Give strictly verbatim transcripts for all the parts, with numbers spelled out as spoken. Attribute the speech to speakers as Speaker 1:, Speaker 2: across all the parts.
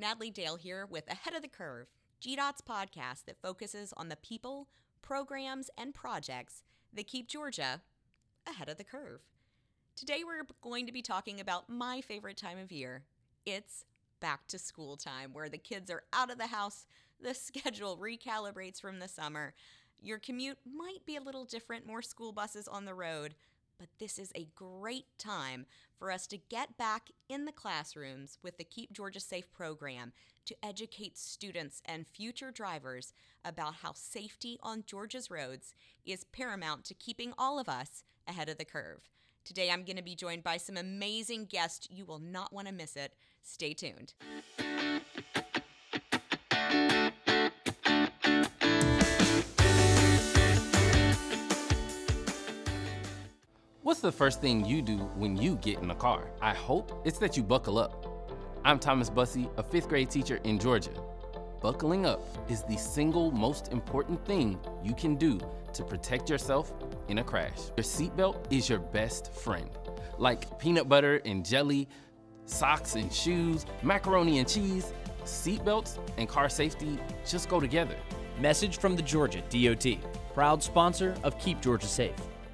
Speaker 1: Natalie Dale here with Ahead of the Curve, G DOT's podcast that focuses on the people, programs, and projects that keep Georgia ahead of the curve. Today we're going to be talking about my favorite time of year. It's back to school time, where the kids are out of the house, the schedule recalibrates from the summer. Your commute might be a little different, more school buses on the road, but this is a great time for us to get back in the classrooms with the Keep Georgia Safe program to educate students and future drivers about how safety on Georgia's roads is paramount to keeping all of us ahead of the curve. Today I'm going to be joined by some amazing guests. You will not want to miss it. Stay tuned.
Speaker 2: What's the first thing you do when you get in a car? I hope it's that you buckle up. I'm Thomas Bussey, a fifth grade teacher in Georgia. Buckling up is the single most important thing you can do to protect yourself in a crash. Your seatbelt is your best friend. Like peanut butter and jelly, socks and shoes, macaroni and cheese, seatbelts and car safety just go together.
Speaker 3: Message from the Georgia D O T, proud sponsor of Keep Georgia Safe.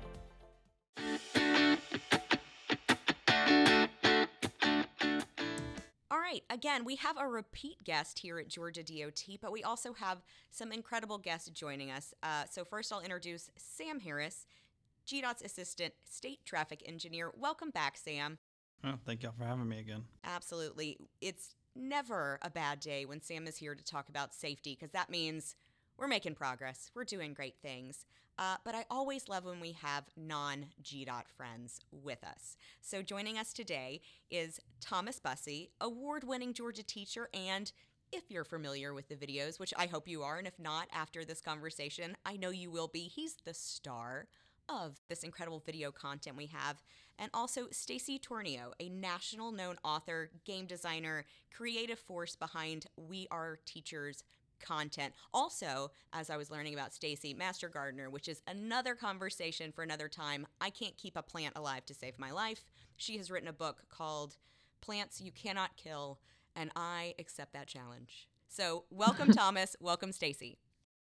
Speaker 1: Again, we have a repeat guest here at Georgia D O T, but we also have some incredible guests joining us. Uh, so first I'll introduce Sam Harris, G DOT's Assistant State Traffic Engineer. Welcome back, Sam.
Speaker 4: Oh, thank y'all for having me again.
Speaker 1: Absolutely. It's never a bad day when Sam is here to talk about safety, because that means we're making progress. We're doing great things. Uh, but I always love when we have non-G DOT friends with us. So joining us today is Thomas Bussey, award-winning Georgia teacher, and if you're familiar with the videos, which I hope you are, and if not, after this conversation, I know you will be, he's the star of this incredible video content we have. And also Stacy Tornio, a national known author, game designer, creative force behind We Are Teachers content. Also, as I was learning about Stacy, master gardener, which is another conversation for another time. I can't keep a plant alive to save my life. She has written a book called Plants You Cannot Kill, and I accept that challenge. So welcome, Thomas. Welcome, Stacy.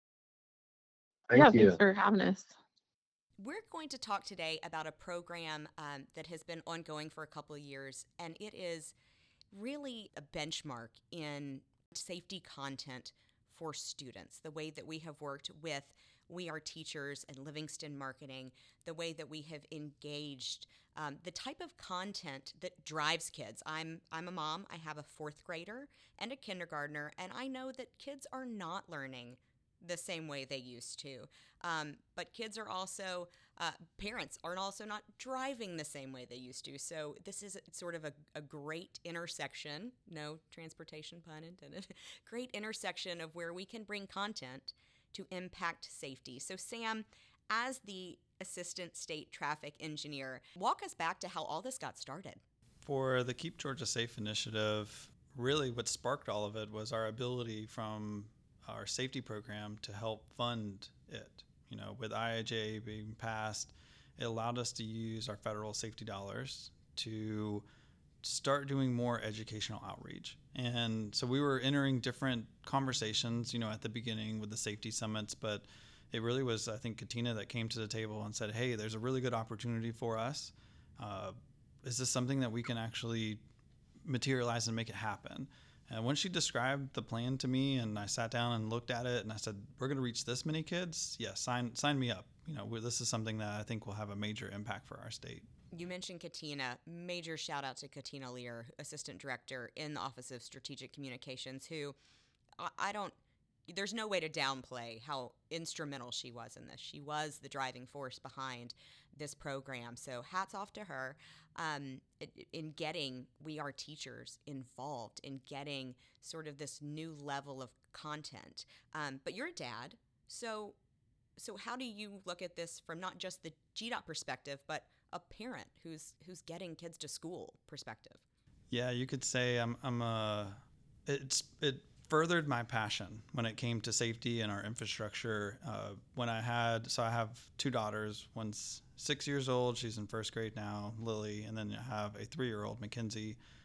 Speaker 5: Thank
Speaker 6: yeah,
Speaker 5: you.
Speaker 6: Thanks for having us.
Speaker 1: We're going to talk today about a program um, that has been ongoing for a couple of years, and it is really a benchmark in safety content for students, the way that we have worked with We Are Teachers and Livingston Marketing, the way that we have engaged, um, the type of content that drives kids. I'm I'm a mom. I have a fourth grader and a kindergartner, and I know that kids are not learning the same way they used to. Um, but kids are also, uh, parents are also not driving the same way they used to. So this is sort of a, a great intersection, no transportation pun intended, great intersection of where we can bring content to impact safety. So Sam, as the Assistant State Traffic Engineer, walk us back to how all this got started.
Speaker 4: For the Keep Georgia Safe initiative, really what sparked all of it was our ability from our safety program to help fund it. You know, with I I J being passed, it allowed us to use our federal safety dollars to start doing more educational outreach. And so we were entering different conversations, you know, at the beginning with the safety summits, but it really was, I think, Katina that came to the table and said, hey, there's a really good opportunity for us. Uh, is this something that we can actually materialize and make it happen? And when she described the plan to me and I sat down and looked at it and I said, we're going to reach this many kids? Yeah, sign sign me up. You know, this is something that I think will have a major impact for our state.
Speaker 1: You mentioned Katina. Major shout out to Katina Lear, Assistant Director in the Office of Strategic Communications, who I, I don't, there's no way to downplay how instrumental she was in this. She was the driving force behind this program. So hats off to her um, in getting We Are Teachers involved, in getting sort of this new level of content. Um, but you're a dad, so so how do you look at this from not just the G DOT perspective, but a parent who's who's getting kids to school perspective?
Speaker 4: Yeah, you could say I'm I'm a it's it furthered my passion when it came to safety and our infrastructure. Uh, when I had, so I have two daughters. One's six years old. She's in first grade now, Lily. And then I have a three-year-old, Mackenzie,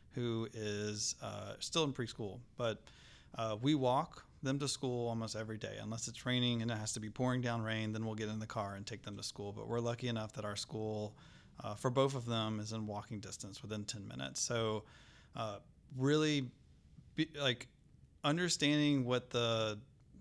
Speaker 4: who is uh, still in preschool, but uh, we walk them to school almost every day, unless it's raining and it has to be pouring down rain. Then we'll get in the car and take them to school. But we're lucky enough that our school, uh, for both of them, is in walking distance within ten minutes. So, uh, really, be, like understanding what the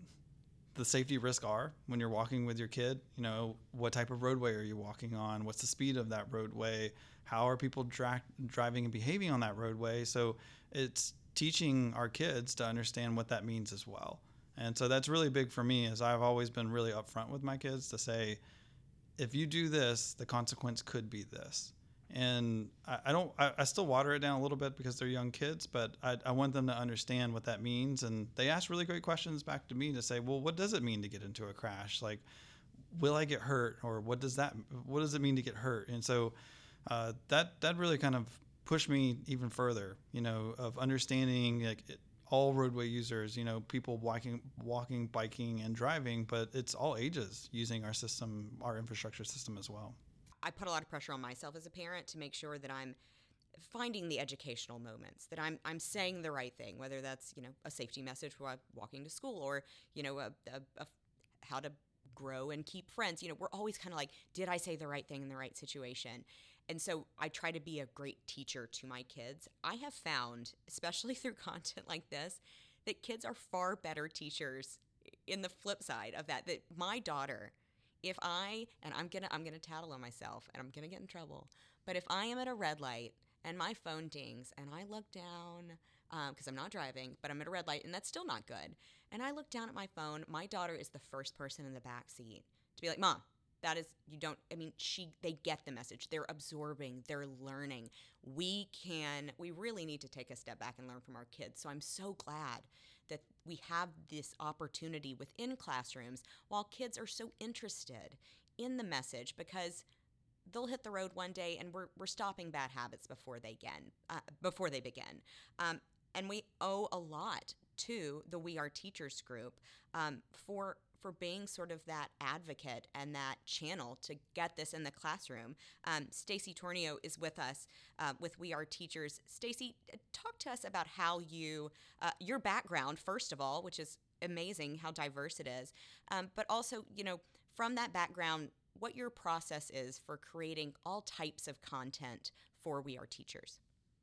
Speaker 4: the safety risks are when you're walking with your kid. You know, what type of roadway are you walking on? What's the speed of that roadway? How are people dra- driving and behaving on that roadway? So it's teaching our kids to understand what that means as well. And so that's really big for me, is I've always been really upfront with my kids to say, if you do this, the consequence could be this. And I, I don't, I, I still water it down a little bit because they're young kids, but I, I want them to understand what that means. And they ask really great questions back to me to say, well, what does it mean to get into a crash? Like, will I get hurt? Or what does that, what does it mean to get hurt? And so uh, that, that really kind of pushed me even further, you know, of understanding like it, all roadway users, you know, people walking, walking, biking, and driving, but it's all ages using our system, our infrastructure system as well.
Speaker 1: I put a lot of pressure on myself as a parent to make sure that I'm finding the educational moments, that I'm I'm saying the right thing, whether that's, you know, a safety message while I'm walking to school, or, you know, a, a, a how to grow and keep friends. You know, we're always kind of like, did I say the right thing in the right situation? And so I try to be a great teacher to my kids. I have found, especially through content like this, that kids are far better teachers in the flip side of that. That my daughter, if I, and I'm gonna I'm gonna tattle on myself and I'm gonna get in trouble, but if I am at a red light and my phone dings and I look down, because um, I'm not driving, but I'm at a red light and that's still not good, and I look down at my phone, my daughter is the first person in the back seat to be like, Mom, that is, you don't, I mean, she, they get the message. They're absorbing, they're learning. We can, we really need to take a step back and learn from our kids. So I'm so glad that we have this opportunity within classrooms while kids are so interested in the message, because they'll hit the road one day and we're, we're stopping bad habits before they begin, uh, before they begin. Um, and we owe a lot to the We Are Teachers group um, for for being sort of that advocate and that channel to get this in the classroom. Um, Stacy Tornio is with us uh, with We Are Teachers. Stacy, talk to us about how you, uh, your background, first of all, which is amazing how diverse it is, um, but also, you know, from that background, what your process is for creating all types of content for We Are Teachers.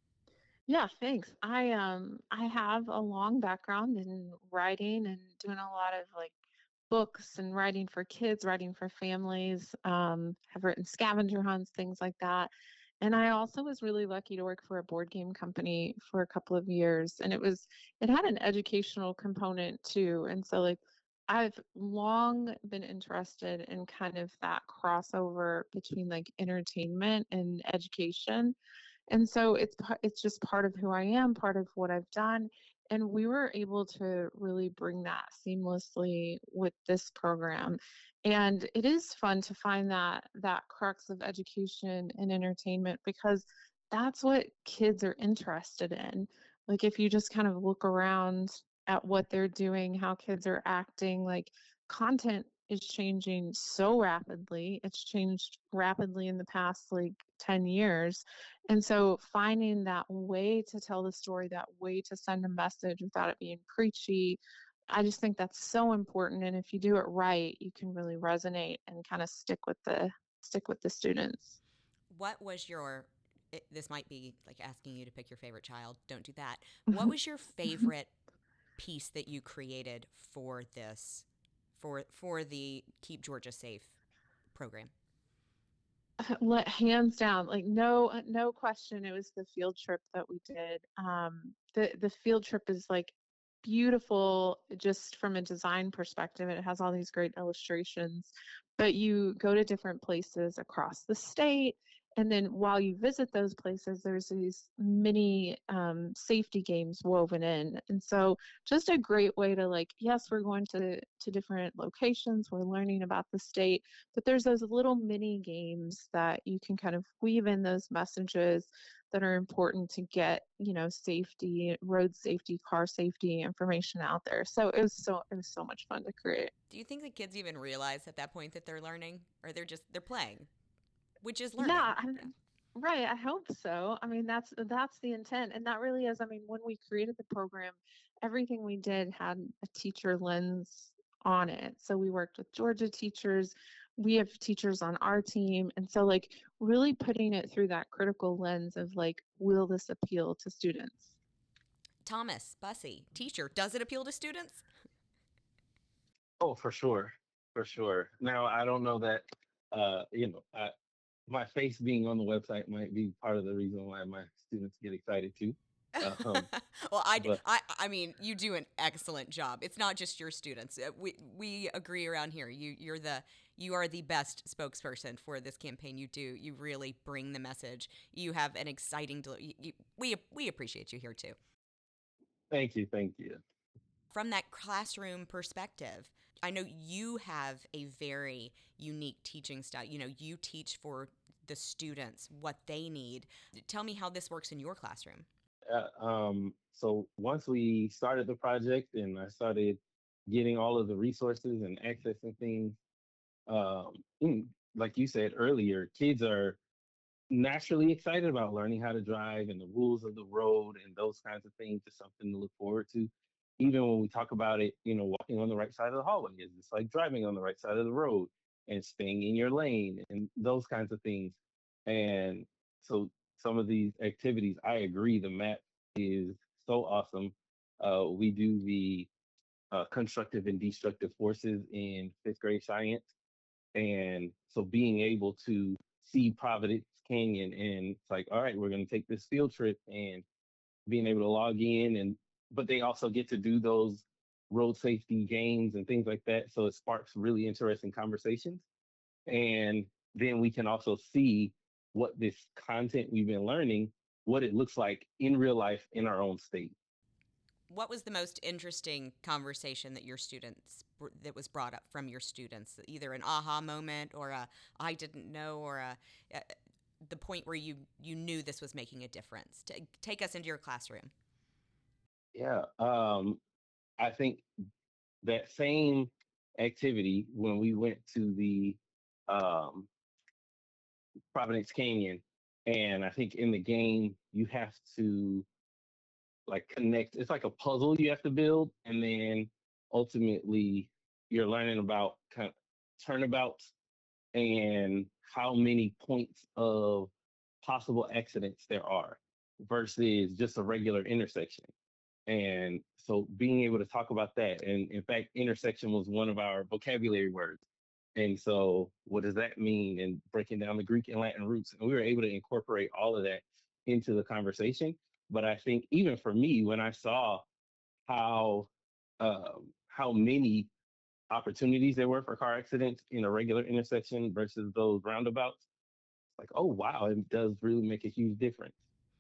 Speaker 6: Yeah, thanks. I um I have a long background in writing and doing a lot of like books and writing for kids, writing for families. Um, have written scavenger hunts, things like that. And I also was really lucky to work for a board game company for a couple of years, and it was it had an educational component too. And so like I've long been interested in kind of that crossover between like entertainment and education. And so it's pa- it's just part of who I am, part of what I've done. And we were able to really bring that seamlessly with this program. And it is fun to find that that crux of education and entertainment, because that's what kids are interested in. Like if you just kind of look around at what they're doing, how kids are acting, like content is changing so rapidly. It's changed rapidly in the past like ten years. And so finding that way to tell the story, that way to send a message without it being preachy, I just think that's so important. And if you do it right, you can really resonate and kind of stick with the stick with the students.
Speaker 1: What was your, it, this might be like asking you to pick your favorite child. Don't do that. What was your favorite piece that you created for this, for for the Keep Georgia Safe program?
Speaker 6: Let hands down, like no uh, no question, it was the field trip that we did. Um the the field trip is like beautiful just from a design perspective. It has all these great illustrations, but you go to different places across the state, and then while you visit those places, there's these mini um, safety games woven in. And so just a great way to like, yes, we're going to to different locations, we're learning about the state, but there's those little mini games that you can kind of weave in those messages that are important to get, you know, safety, road safety, car safety information out there. So it was so it was so much fun to create.
Speaker 1: Do you think the kids even realize at that point that they're learning, or they're just they're playing, which is learning?
Speaker 6: Yeah, I,
Speaker 1: Yeah.
Speaker 6: Right, I hope so. I mean, that's that's the intent, and that really is. I mean, when we created the program, everything we did had a teacher lens on it. So we worked with Georgia teachers. We have teachers on our team, and so like really putting it through that critical lens of like, will this appeal to students?
Speaker 1: Thomas, Bussy, teacher, does it appeal to students?
Speaker 5: Oh, for sure, for sure. Now, I don't know that, uh, you know, I, my face being on the website might be part of the reason why my students get excited too. Um,
Speaker 1: Well, I, d-
Speaker 5: but
Speaker 1: I, I mean, you do an excellent job. It's not just your students. Uh, We, we agree around here. You, you're the, you are the best spokesperson for this campaign. You do. You really bring the message. You have an exciting. Del- you, you, we, we appreciate you here too.
Speaker 5: thank you, thank you.
Speaker 1: From that classroom perspective, I know you have a very unique teaching style. You know, you teach for the students what they need. Tell me how this works in your classroom.
Speaker 5: Uh, um, so once we started the project and I started getting all of the resources and accessing things, um, mm, like you said earlier, kids are naturally excited about learning how to drive and the rules of the road and those kinds of things is something to look forward to. Even when we talk about it, you know, walking on the right side of the hallway is just like driving on the right side of the road and staying in your lane and those kinds of things. And so some of these activities, I agree, the map is so awesome. Uh, we do the uh, constructive and destructive forces in fifth grade science, and so being able to see Providence Canyon and it's like, all right, we're going to take this field trip and being able to log in and but they also get to do those road safety games and things like that. So it sparks really interesting conversations. And then we can also see what this content we've been learning, what it looks like in real life in our own state.
Speaker 1: What was the most interesting conversation that your students that was brought up from your students? Either an aha moment or a I didn't know or a, a the point where you you knew this was making a difference. To take us into your classroom.
Speaker 5: Yeah. Um, I think that same activity when we went to the um, Providence Canyon, and I think in the game you have to like connect. It's like a puzzle you have to build, and then ultimately you're learning about kind of turnabouts and how many points of possible accidents there are versus just a regular intersection. And so being able to talk about that, and in fact, intersection was one of our vocabulary words. And so what does that mean? And breaking down the Greek and Latin roots. And we were able to incorporate all of that into the conversation. But I think even for me, when I saw how um, how many opportunities there were for car accidents in a regular intersection versus those roundabouts, like, oh wow, it does really make a huge difference.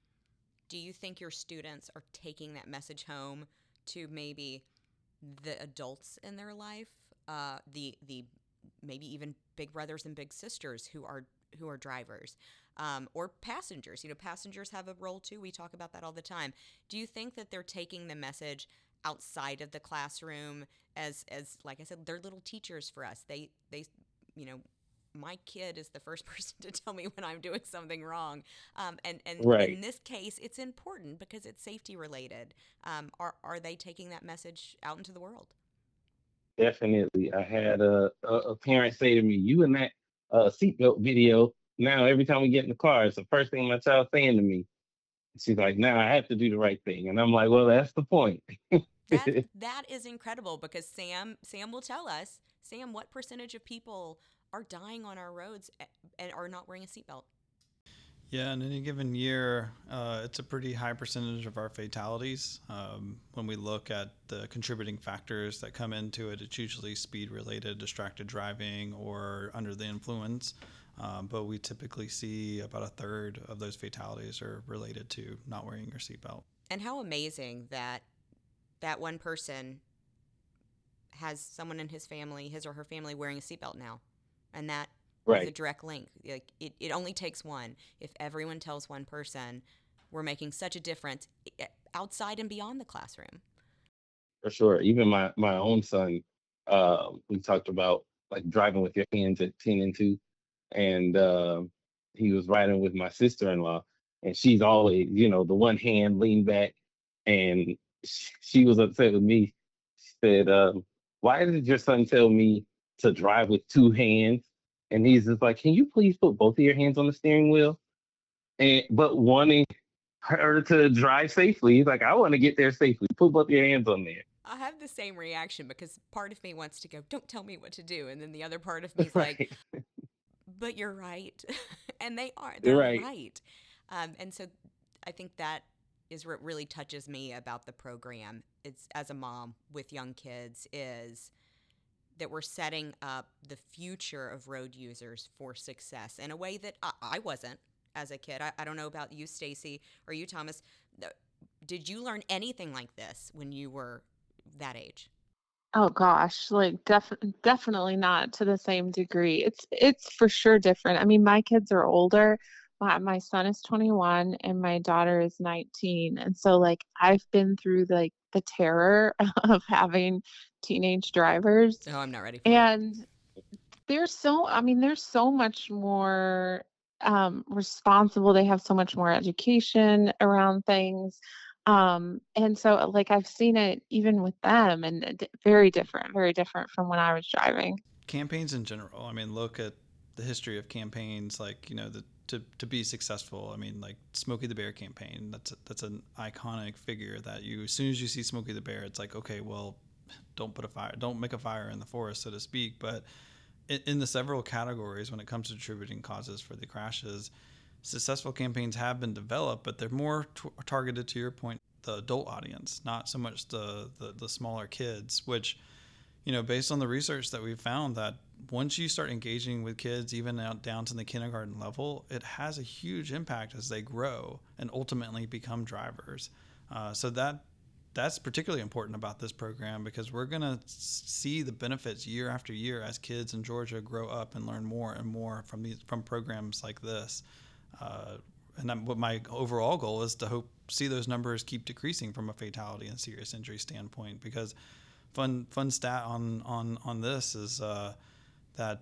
Speaker 1: Do you think your students are taking that message home to maybe the adults in their life, uh, the the maybe even big brothers and big sisters who are who are drivers, um, or passengers? You know, passengers have a role too. We talk about that all the time. Do you think that they're taking the message outside of the classroom as as like I said, they're little teachers for us. They they you know my kid is the first person to tell me when I'm doing something wrong. Um, and, and in
Speaker 5: Right.
Speaker 1: this case, it's important because it's safety related. Um, are, are they taking that message out into the world?
Speaker 5: Definitely. I had a, a, a parent say to me, "You in that uh, seatbelt video, now every time we get in the car, it's the first thing my child's saying to me." She's like, "Now I have to do the right thing." And I'm like, "Well, that's the point."
Speaker 1: That that is incredible because Sam Sam will tell us, Sam, what percentage of people are dying on our roads a- and are not wearing a seatbelt?
Speaker 4: Yeah, in any given year, uh, it's a pretty high percentage of our fatalities. Um, when we look at the contributing factors that come into it, it's usually speed related, distracted driving, or under the influence. Um, but we typically see about a third of those fatalities are related to not wearing your seatbelt.
Speaker 1: And how amazing that that one person has someone in his family, his or her family, wearing a seatbelt now, and that is a
Speaker 5: Right.
Speaker 1: direct link. Like it, it only takes one. If everyone tells one person, we're making such a difference i- outside and beyond the classroom.
Speaker 5: For sure. Even my my own son, uh, we talked about like driving with your hands at ten and two, and uh, he was riding with my sister-in-law, and she's always, you know, the one hand leaned back, and sh- she was upset with me. She said, um, "Why did your son tell me to drive with two hands?" And he's just like, "Can you please put both of your hands on the steering wheel?" And but wanting her to drive safely, he's like, "I want to get there safely. Put both your hands on there."
Speaker 1: I have the same reaction because part of me wants to go, don't tell me what to do. And then the other part of me is like,
Speaker 5: Right,
Speaker 1: but you're right. And they are, they're
Speaker 5: right.
Speaker 1: right. Um, and so I think that is what really touches me about the program. It's as a mom with young kids is that we're setting up the future of road users for success in a way that I, I wasn't as a kid. I, I don't know about you, Stacy, or you, Thomas. Th- Did you learn anything like this when you were that age?
Speaker 6: Oh gosh, like def definitely not to the same degree. It's it's for sure different. I mean, my kids are older. My my son is twenty-one and my daughter is nineteen. And so like I've been through like the terror of having teenage drivers.
Speaker 1: Oh, I'm not ready for it.
Speaker 6: And they're so, I mean, they're so much more um, responsible. They have so much more education around things. Um, and so, uh, like, I've seen it even with them, and it- very different, very different from when I was driving.
Speaker 4: Campaigns in general. I mean, look at the history of campaigns, like, you know, the, to, to be successful. I mean, like Smokey the Bear campaign. That's a, that's an iconic figure that you, as soon as you see Smokey the Bear, it's like, okay, well, don't put a fire, don't make a fire in the forest, so to speak. But in, in the several categories when it comes to attributing causes for the crashes, successful campaigns have been developed, but they're more t- targeted, to your point, the adult audience, not so much the, the the smaller kids. Which, you know, based on the research that we've found, that once you start engaging with kids, even out down to the kindergarten level, it has a huge impact as they grow and ultimately become drivers. Uh, so that that's particularly important about this program, because we're going to see the benefits year after year as kids in Georgia grow up and learn more and more from these from programs like this. Uh, and I'm, what my overall goal is to hope see those numbers keep decreasing from a fatality and serious injury standpoint. Because fun fun stat on on on this is uh, that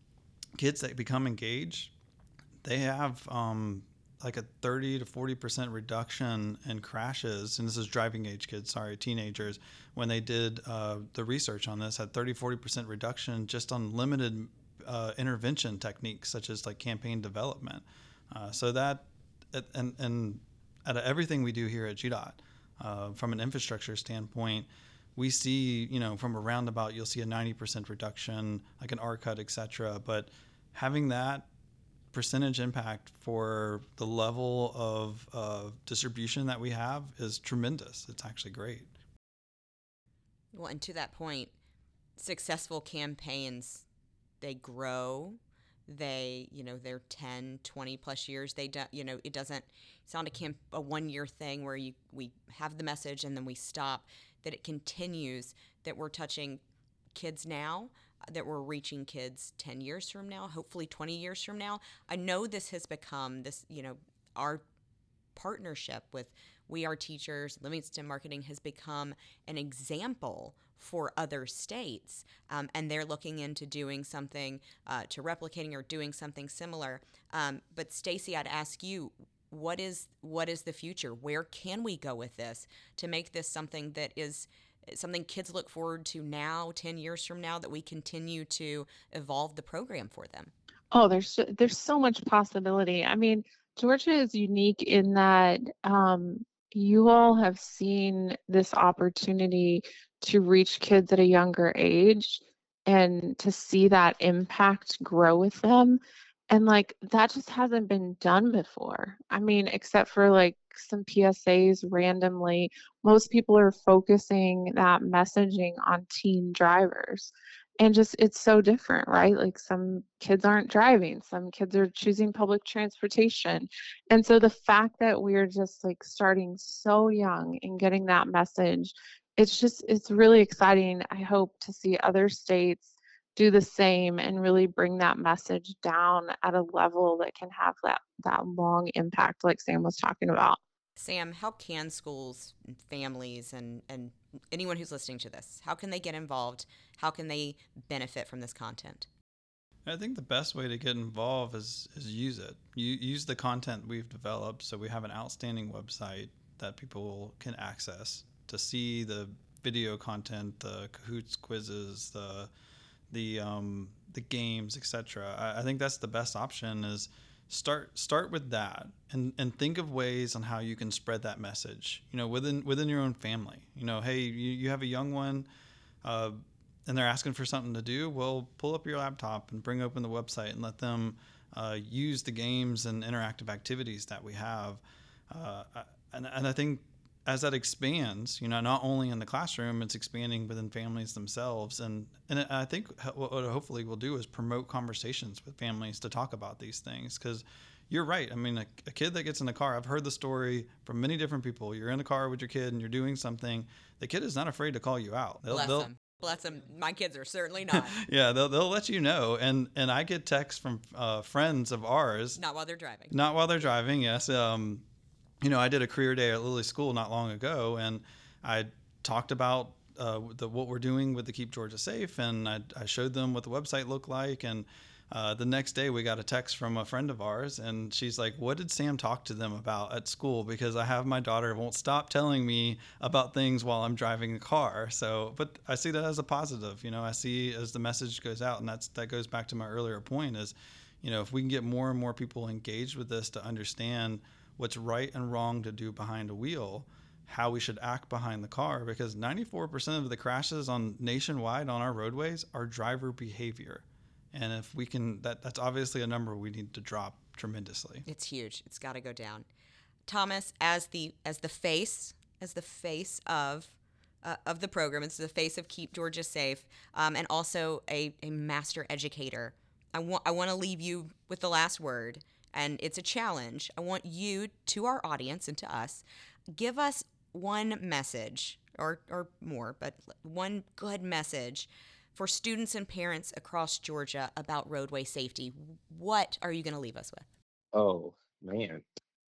Speaker 4: kids that become engaged, they have um, like a thirty to forty percent reduction in crashes. And this is driving age kids, sorry, teenagers. When they did uh, the research on this, had thirty, forty percent reduction just on limited uh, intervention techniques, such as like campaign development. Uh, so that, and, and out of everything we do here at G DOT, uh, from an infrastructure standpoint, we see, you know, from a roundabout, you'll see a ninety percent reduction, like an R cut, et cetera. But having that percentage impact for the level of uh, distribution that we have is tremendous. It's actually great.
Speaker 1: Well, and to that point, successful campaigns, they grow. They, you know, they're ten, twenty plus years. They do, you know, it doesn't, it's not a camp, a one year thing where you, we have the message and then we stop, that it continues, that we're touching kids now, uh, that we're reaching kids ten years from now, hopefully twenty years from now. I know this has become this, you know, our partnership with We Are Teachers, Livingston Marketing has become an example for other states, um, and they're looking into doing something uh, to replicating or doing something similar. Um, but Stacy, I'd ask you, what is what is the future? Where can we go with this to make this something that is something kids look forward to now, ten years from now, that we continue to evolve the program for them?
Speaker 6: Oh, there's so- there's so much possibility. I mean, Georgia is unique in that um, you all have seen this opportunity to reach kids at a younger age and to see that impact grow with them. And like that just hasn't been done before. I mean, except for like some P S As randomly, most people are focusing that messaging on teen drivers. And just it's so different, right? Like some kids aren't driving, some kids are choosing public transportation. And so the fact that we're just like starting so young and getting that message, it's just it's really exciting. I hope to see other states do the same and really bring that message down at a level that can have that that long impact like Sam was talking about.
Speaker 1: Sam, how can schools and families and, and anyone who's listening to this, how can they get involved? How can they benefit from this content?
Speaker 4: I think the best way to get involved is is use it. You use the content we've developed. So we have an outstanding website that people can access to see the video content, the Kahoots quizzes, the the um, the games, et cetera. I, I think that's the best option. Is start start with that and and think of ways on how you can spread that message. You know, within within your own family. You know, hey, you, you have a young one. Uh, and they're asking for something to do, well, pull up your laptop and bring open the website and let them uh, use the games and interactive activities that we have. Uh, and, and I think as that expands, you know, not only in the classroom, it's expanding within families themselves. And, and I think what it hopefully we'll do is promote conversations with families to talk about these things. Because you're right. I mean, a, a kid that gets in a car, I've heard the story from many different people. You're in a car with your kid and you're doing something. The kid is not afraid to call you out. They'll,
Speaker 1: Bless
Speaker 4: they'll,
Speaker 1: them. Bless them. My kids are certainly not.
Speaker 4: yeah, they'll they'll let you know, and and I get texts from uh, friends of ours.
Speaker 1: Not while they're driving.
Speaker 4: Not while they're driving. Yes. Um, you know, I did a career day at Lilly School not long ago, and I talked about uh, the what we're doing with the Keep Georgia Safe, and I, I showed them what the website looked like, and uh, the next day we got a text from a friend of ours, and she's like, "What did Sam talk to them about at school? Because I have my daughter won't stop telling me about things while I'm driving the car." So, but I see that as a positive. You know, I see as the message goes out, and that's that goes back to my earlier point is, you know, if we can get more and more people engaged with this to understand what's right and wrong to do behind a wheel, how we should act behind the car, because ninety-four percent of the crashes on nationwide on our roadways are driver behavior. And if we can, that that's obviously a number we need to drop tremendously.
Speaker 1: It's huge. It's got to go down. Thomas, as the as the face, as the face of uh, of the program, it's the face of Keep Georgia Safe, um, and also a, a master educator. I want I want to leave you with the last word, and it's a challenge. I want you, to our audience and to us, give us one message or or more, but one good message for students and parents across Georgia about roadway safety. What are you going to leave us with?
Speaker 5: Oh man.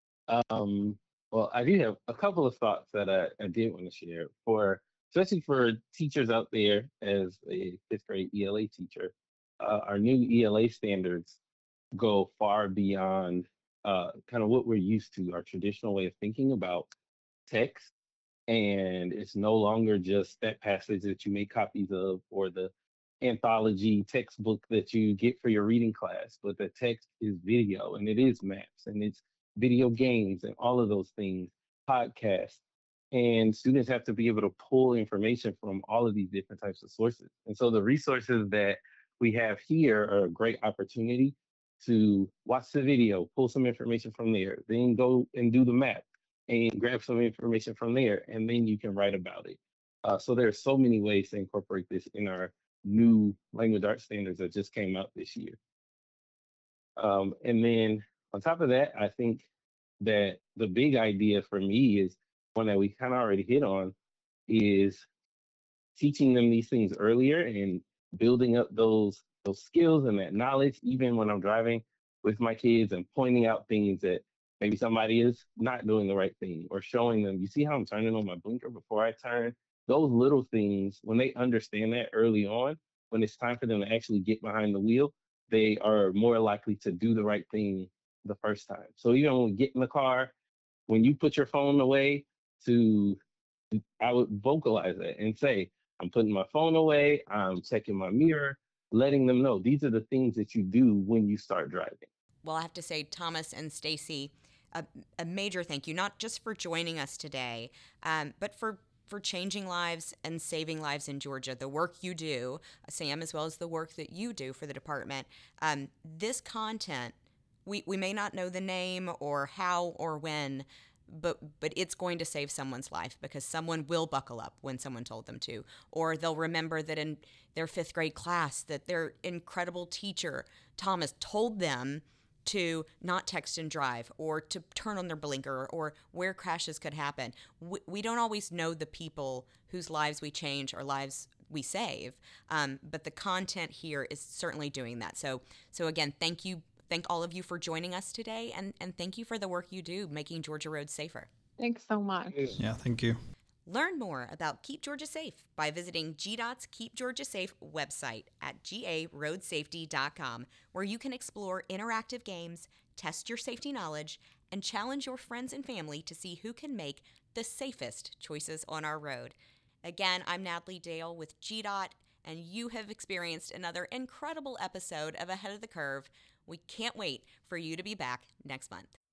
Speaker 5: Um, well, I do have a couple of thoughts that I, I did want to share for, especially for teachers out there. As a fifth grade E L A teacher, uh, our new E L A standards go far beyond uh, kind of what we're used to, our traditional way of thinking about text. And it's no longer just that passage that you make copies of or the anthology textbook that you get for your reading class, but the text is video and it is maps and it's video games and all of those things, podcasts. And students have to be able to pull information from all of these different types of sources. And so the resources that we have here are a great opportunity to watch the video, pull some information from there, then go and do the map and grab some information from there, and then you can write about it. Uh, so there are so many ways to incorporate this in our new language arts standards that just came out this year. Um, and then on top of that, I think that the big idea for me is one that we kind of already hit on, is teaching them these things earlier and building up those those skills and that knowledge, even when I'm driving with my kids and pointing out things that maybe somebody is not doing the right thing, or showing them, you see how I'm turning on my blinker before I turn? Those little things, when they understand that early on, when it's time for them to actually get behind the wheel, they are more likely to do the right thing the first time. So even when we get in the car, when you put your phone away, to, I would vocalize that and say, I'm putting my phone away, I'm checking my mirror, letting them know these are the things that you do when you start driving.
Speaker 1: Well, I have to say, Thomas and Stacy, a, a major thank you, not just for joining us today, um, but for for changing lives and saving lives in Georgia. The work you do, Sam, as well as the work that you do for the department. Um, this content, we, we may not know the name or how or when, but but it's going to save someone's life, because someone will buckle up when someone told them to, or they'll remember that in their fifth grade class that their incredible teacher, Thomas, told them to not text and drive, or to turn on their blinker, or where crashes could happen. We, we don't always know the people whose lives we change or lives we save, um, but the content here is certainly doing that. So, so again, thank you, thank all of you for joining us today, and, and thank you for the work you do making Georgia roads safer.
Speaker 6: Thanks so much.
Speaker 4: Yeah, thank you.
Speaker 1: Learn more about Keep Georgia Safe by visiting G DOT's Keep Georgia Safe website at g a road safety dot com, where you can explore interactive games, test your safety knowledge, and challenge your friends and family to see who can make the safest choices on our road. Again, I'm Natalie Dale with G DOT, and you have experienced another incredible episode of Ahead of the Curve. We can't wait for you to be back next month.